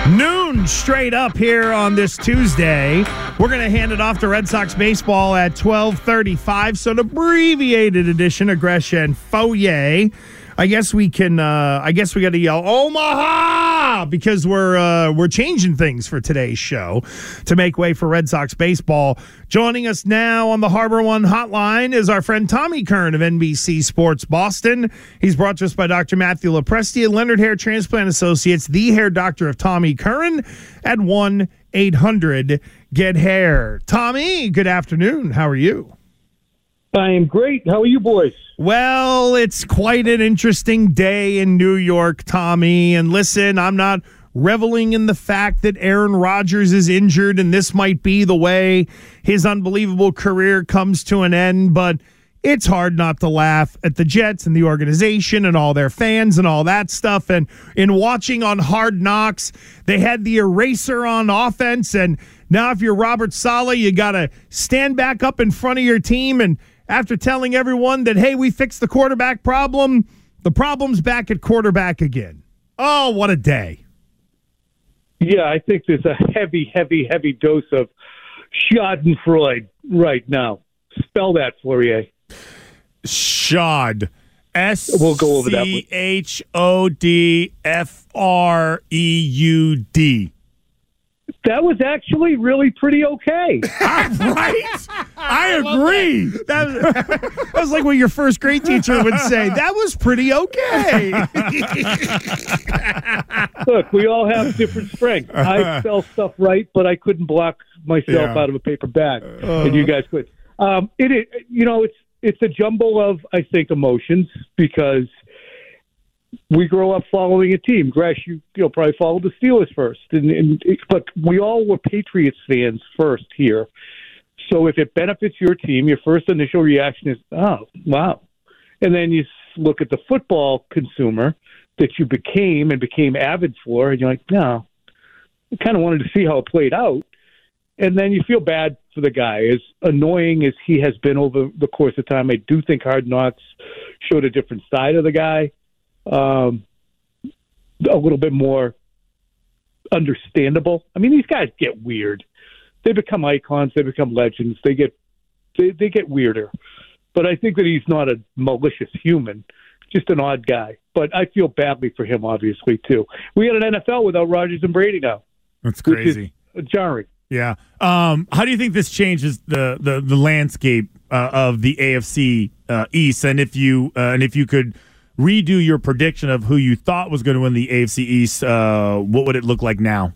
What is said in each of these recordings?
Noon straight up here on this Tuesday. We're going to hand it off to Red Sox baseball at 12:35. So an abbreviated edition of Gresh and Fauria. I guess we can. I guess we got to yell Omaha because we're changing things for today's show to make way for Red Sox baseball. Joining us now on the Harbor One hotline is our friend Tommy Kern of NBC Sports Boston. He's brought to us by Dr. Matthew Lopresti and Leonard Hair Transplant Associates, the hair doctor of Tommy Kern at 1-800-GET-HAIR. Tommy, good afternoon. How are you? I am great. How are you boys? Well, it's quite an interesting day in New York, Tommy. And listen, I'm not reveling in the fact that Aaron Rodgers is injured and this might be the way his unbelievable career comes to an end, but it's hard not to laugh at the Jets and the organization and all their fans and all that stuff. And in watching on Hard Knocks, they had the eraser on offense, and now if you're Robert Saleh, you got to stand back up in front of your team, and after telling everyone that, hey, we fixed the quarterback problem, the problem's back at quarterback again. Oh, what a day. Yeah, I think there's a heavy dose of schadenfreude right now. Spell that, Fourier. Schad. We'll go over that. SCHODFREUD. That was actually really pretty okay. Right? I agree. That was like what your first grade teacher would say. That was pretty okay. Look, we all have different strengths. I spell stuff right, but I couldn't block myself out of a paper bag, and you guys could. It's a jumble of, I think, emotions because we grow up following a team. Gresh, you'll probably follow the Steelers first, but we all were Patriots fans first here. So if it benefits your team, your first initial reaction is, oh, wow. And then you look at the football consumer that you became avid for, and you're like, no, I kind of wanted to see how it played out. And then you feel bad for the guy. As annoying as he has been over the course of time, I do think Hard Knocks showed a different side of the guy. A little bit more understandable. I mean, these guys get weird. They become icons. They become legends. They get weirder. But I think that he's not a malicious human, just an odd guy. But I feel badly for him, obviously, too. We had an NFL without Rodgers and Brady now. That's crazy. Which is jarring. Yeah. How do you think this changes the landscape of the AFC East? And if you could redo your prediction of who you thought was going to win the AFC East, what would it look like now?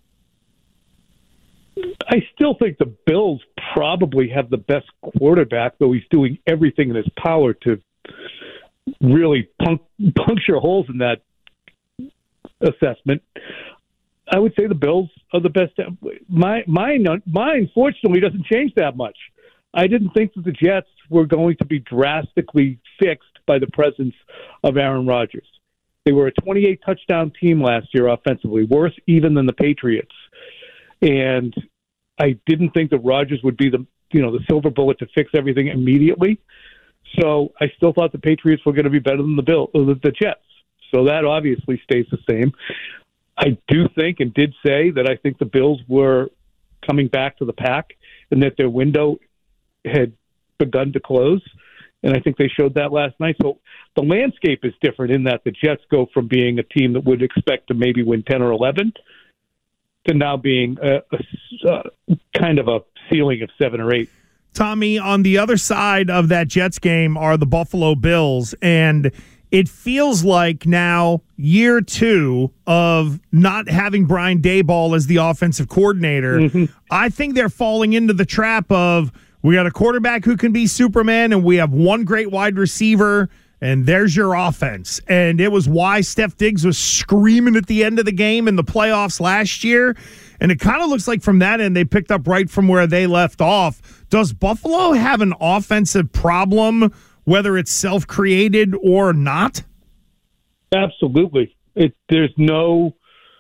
I still think the Bills probably have the best quarterback, though he's doing everything in his power to really puncture holes in that assessment. I would say the Bills are the best. Mine, fortunately, doesn't change that much. I didn't think that the Jets were going to be drastically fixed by the presence of Aaron Rodgers. They were a 28-touchdown team last year offensively, worse even than the Patriots. And I didn't think that Rodgers would be the silver bullet to fix everything immediately. So I still thought the Patriots were going to be better than the Jets. So that obviously stays the same. I do think and did say that I think the Bills were coming back to the pack and that their window had begun to close. And I think they showed that last night. So the landscape is different in that the Jets go from being a team that would expect to maybe win 10 or 11 to now being a kind of a ceiling of 7 or 8. Tommy, on the other side of that Jets game are the Buffalo Bills, and it feels like now year 2 of not having Brian Daboll as the offensive coordinator. Mm-hmm. I think they're falling into the trap of we got a quarterback who can be Superman, and we have one great wide receiver, and there's your offense. And it was why Steph Diggs was screaming at the end of the game in the playoffs last year. And it kind of looks like from that end they picked up right from where they left off. Does Buffalo have an offensive problem, whether it's self-created or not? Absolutely. It doesn't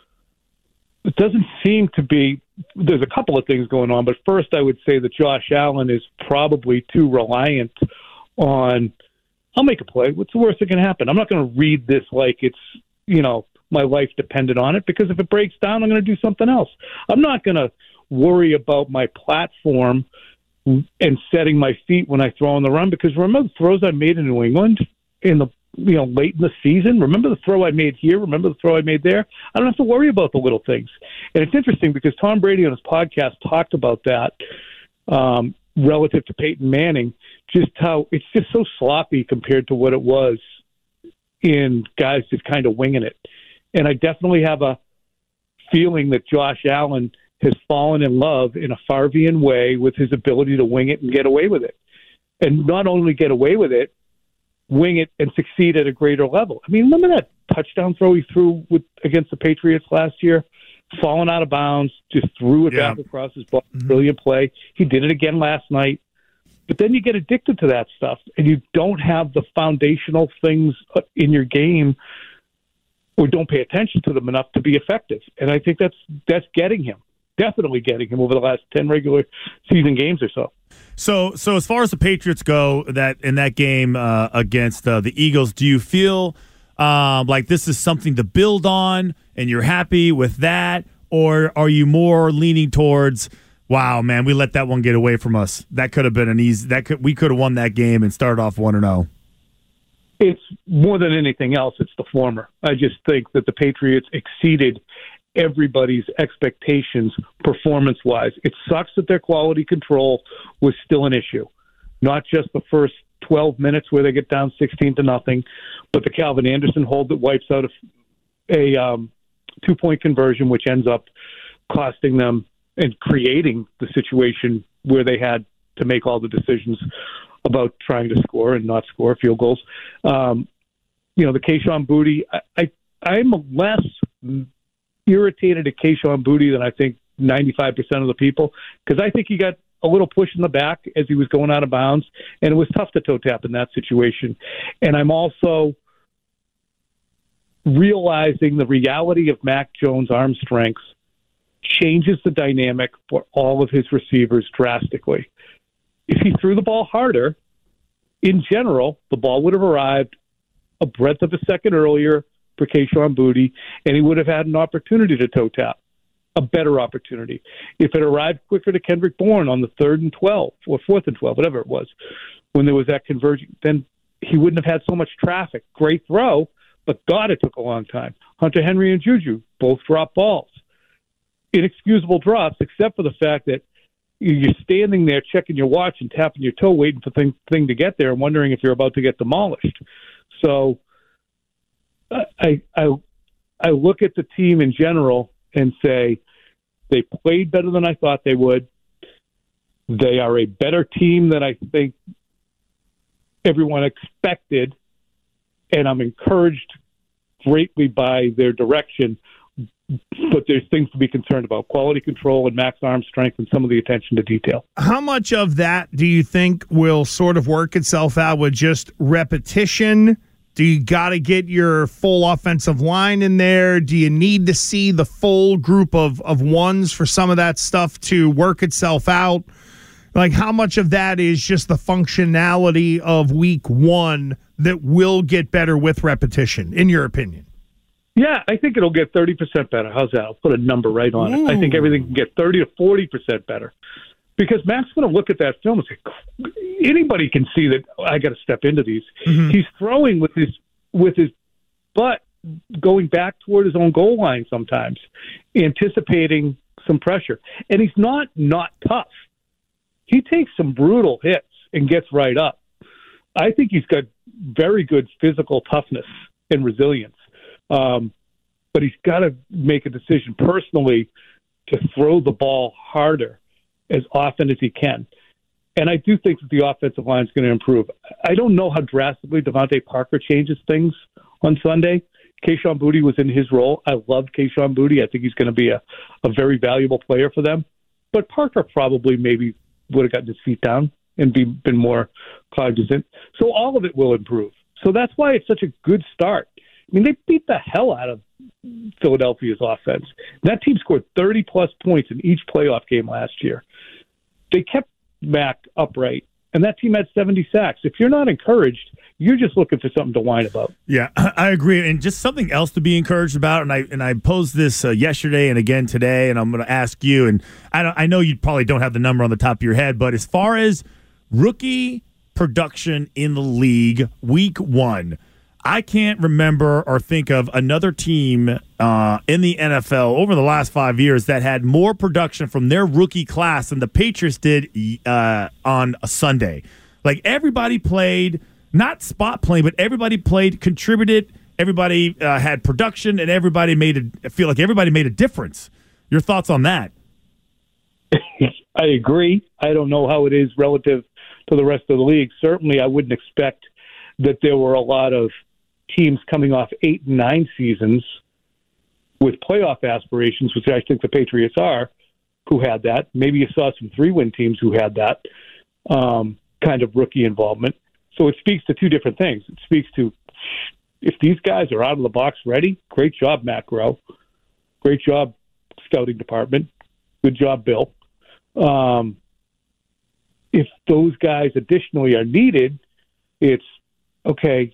seem to be. There's a couple of things going on, but first I would say that Josh Allen is probably too reliant on, I'll make a play. What's the worst that can happen? I'm not going to read this like it's, my life depended on it, because if it breaks down, I'm going to do something else. I'm not going to worry about my platform and setting my feet when I throw on the run, because remember the throws I made in New England in the late in the season? Remember the throw I made here? Remember the throw I made there? I don't have to worry about the little things. And it's interesting because Tom Brady on his podcast talked about that relative to Peyton Manning, just how it's just so sloppy compared to what it was in guys just kind of winging it. And I definitely have a feeling that Josh Allen has fallen in love in a Favrean way with his ability to wing it and get away with it. And not only get away with it, wing it and succeed at a greater level. I mean, remember that touchdown throw he threw against the Patriots last year? Falling out of bounds, just threw it back across his ball. Brilliant play. He did it again last night. But then you get addicted to that stuff, and you don't have the foundational things in your game, or don't pay attention to them enough to be effective. And I think that's getting him. Definitely getting him over the last 10 regular season games or so. So as far as the Patriots go, that in that game against the Eagles, do you feel like this is something to build on and you're happy with that? Or are you more leaning towards, wow, man, we let that one get away from us? That could have been we could have won that game and started off 1-0. It's more than anything else, it's the former. I just think that the Patriots exceeded everybody's expectations performance-wise. It sucks that their quality control was still an issue. Not just the first 12 minutes where they get down 16-0, but the Calvin Anderson hold that wipes out a two-point conversion, which ends up costing them and creating the situation where they had to make all the decisions about trying to score and not score field goals. The Kayshon Boutte, I'm less irritated at Kayshon Boutte than I think 95% of the people, because I think he got a little push in the back as he was going out of bounds, and it was tough to toe tap in that situation. And I'm also realizing the reality of Mac Jones' arm strength changes the dynamic for all of his receivers drastically. If he threw the ball harder, in general, the ball would have arrived a breadth of a second earlier for Kayshon Boutte, and he would have had an opportunity to toe tap, a better opportunity. If it arrived quicker to Kendrick Bourne on the 3rd and 12 or 4th and 12, whatever it was, when there was that conversion, then he wouldn't have had so much traffic. Great throw, but God, it took a long time. Hunter Henry and Juju both dropped balls. Inexcusable drops, except for the fact that you're standing there checking your watch and tapping your toe, waiting for thing to get there and wondering if you're about to get demolished. So I look at the team in general and say they played better than I thought they would. They are a better team than I think everyone expected, and I'm encouraged greatly by their direction. But there's things to be concerned about: quality control and Mac's arm strength and some of the attention to detail. How much of that do you think will sort of work itself out with just repetition? Do you got to get your full offensive line in there? Do you need to see the full group of ones for some of that stuff to work itself out? Like, how much of that is just the functionality of week one that will get better with repetition, in your opinion? Yeah, I think it'll get 30% better. How's that? I'll put a number right on it. I think everything can get 30 to 40% better. Because Mac's going to look at that film and say, anybody can see that I got to step into these. Mm-hmm. He's throwing with his butt going back toward his own goal line sometimes, anticipating some pressure. And he's not tough. He takes some brutal hits and gets right up. I think he's got very good physical toughness and resilience. But he's got to make a decision personally to throw the ball harder as often as he can. And I do think that the offensive line is going to improve. I don't know how drastically Devontae Parker changes things on Sunday. Kayshon Boutte was in his role. I loved Kayshon Boutte. I think he's going to be a very valuable player for them. But Parker probably maybe would have gotten his feet down and been more cognizant. So all of it will improve. So that's why it's such a good start. I mean, they beat the hell out of Philadelphia's offense. That team scored 30-plus points in each playoff game last year. They kept Mac upright, and that team had 70 sacks. If you're not encouraged, you're just looking for something to whine about. Yeah, I agree. And just something else to be encouraged about. And I posed this yesterday and again today, and I'm going to ask you. And I know you probably don't have the number on the top of your head, but as far as rookie production in the league, week 1, I can't remember or think of another team in the NFL over the last 5 years that had more production from their rookie class than the Patriots did on a Sunday. Like, everybody played, not spot playing, but everybody played, contributed, everybody had production, and everybody I feel like everybody made a difference. Your thoughts on that? I agree. I don't know how it is relative to the rest of the league. Certainly, I wouldn't expect that there were a lot of teams coming off 8 and 9 seasons with playoff aspirations, which I think the Patriots are, who had that. Maybe you saw some 3-win teams who had that kind of rookie involvement. So it speaks to two different things. It speaks to, if these guys are out of the box ready, great job, Matt Groh. Great job, scouting department. Good job, Bill. If those guys additionally are needed, it's, okay,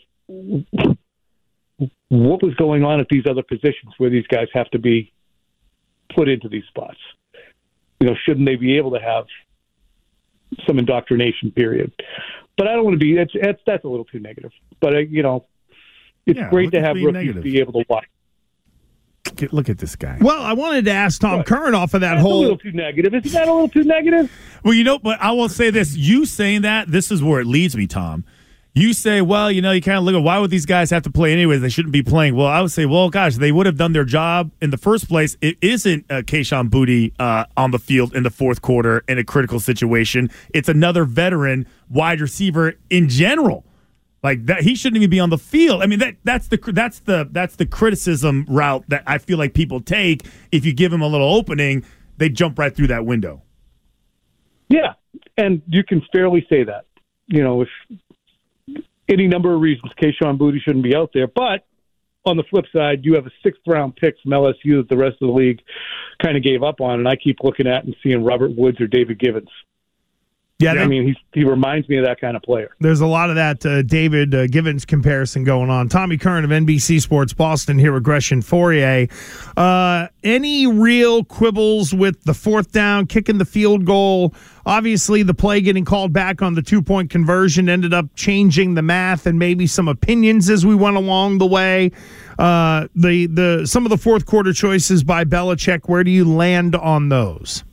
what was going on at these other positions where these guys have to be put into these spots? Shouldn't they be able to have some indoctrination period? But I don't want to be. That's a little too negative. But it's great to have rookies be able to watch. Look at this guy. Well, I wanted to ask Tom Curran off of that whole. A little too negative. Isn't that a little too negative? Well, but I will say this. You saying that, this is where it leads me, Tom. You say, well, you kind of look at, why would these guys have to play anyways? They shouldn't be playing. Well, I would say, well, gosh, they would have done their job in the first place. It isn't Kayshon Boutte on the field in the fourth quarter in a critical situation. It's another veteran wide receiver in general. Like that, he shouldn't even be on the field. I mean, that's the criticism route that I feel like people take. If you give him a little opening, they jump right through that window. Yeah, and you can fairly say that. If any number of reasons Kayshon Boutte shouldn't be out there. But on the flip side, you have a 6th-round pick from LSU that the rest of the league kind of gave up on, and I keep looking at and seeing Robert Woods or David Givens. Yeah, I mean, he reminds me of that kind of player. There's a lot of that David Givens comparison going on. Tommy Curran of NBC Sports Boston here with Gresh and Fourier. Any real quibbles with the 4th down, kicking the field goal? Obviously, the play getting called back on the 2-point conversion ended up changing the math and maybe some opinions as we went along the way. Some of the fourth quarter choices by Belichick, where do you land on those?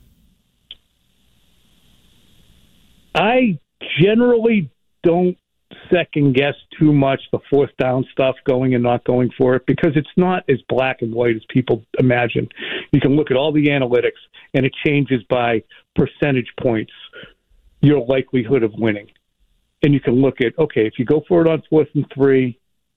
I generally don't second guess too much the 4th down stuff, going and not going for it, because it's not as black and white as people imagine. You can look at all the analytics and it changes by percentage points, your likelihood of winning. And you can look at, okay, if you go for it on 4th and 3,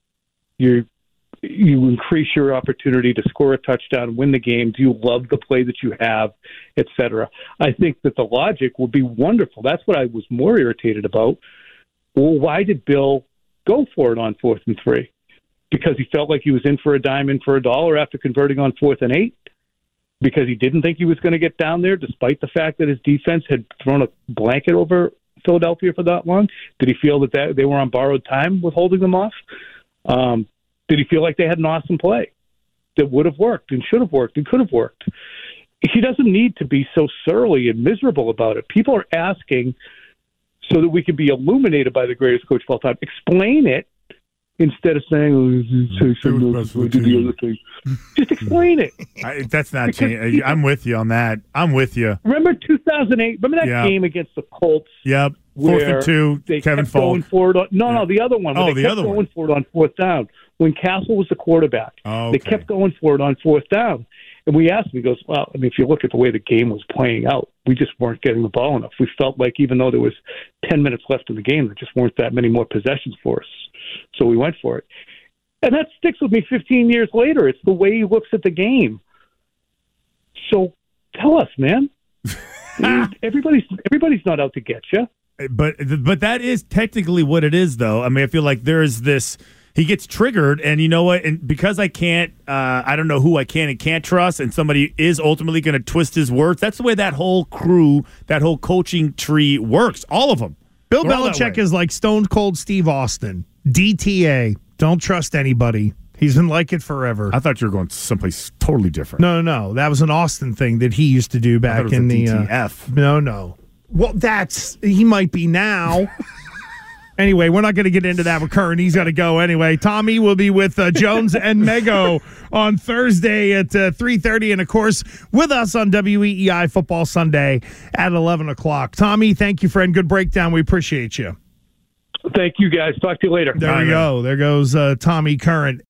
you increase your opportunity to score a touchdown, win the game. Do you love the play that you have, et cetera? I think that the logic would be wonderful. That's what I was more irritated about. Well, why did Bill go for it on 4th and 3? Because he felt like he was in for a dime, in for a dollar after converting on 4th and 8? Because he didn't think he was going to get down there, despite the fact that his defense had thrown a blanket over Philadelphia for that long? Did he feel that they were on borrowed time with holding them off? Did he feel like they had an awesome play that would have worked and should have worked and could have worked? He doesn't need to be so surly and miserable about it. People are asking so that we can be illuminated by the greatest coach of all time. Explain it instead of saying, the other thing. Just explain it. That's not changing. I'm with you on that. I'm with you. Remember 2008? Remember that game against the Colts? Yep. 4th and 2, they Kevin kept going Falk. for it. No, the other one. Oh, they kept going for it on 4th down. When Castle was the quarterback, They kept going for it on 4th down. And we asked him, he goes, well, I mean, if you look at the way the game was playing out, we just weren't getting the ball enough. We felt like even though there was 10 minutes left in the game, there just weren't that many more possessions for us. So we went for it. And that sticks with me 15 years later. It's the way he looks at the game. So tell us, man. Everybody's not out to get you. But that is technically what it is, though. I mean, I feel like there is this. He gets triggered, and you know what? And because I can't, I don't know who I can and can't trust, and somebody is ultimately going to twist his words. That's the way that whole crew, that whole coaching tree works. All of them. Bill Belichick is like Stone Cold Steve Austin. DTA. Don't trust anybody. He's been like it forever. I thought you were going someplace totally different. No. That was an Austin thing that he used to do back in the DTF. No. Well, he might be now. Anyway, we're not going to get into that with Curran. He's got to go anyway. Tommy will be with Jones and Mego on Thursday at 3:30, and of course with us on WEEI Football Sunday at 11 o'clock. Tommy, thank you, friend. Good breakdown. We appreciate you. Thank you, guys. Talk to you later. There we go. There goes Tommy Curran.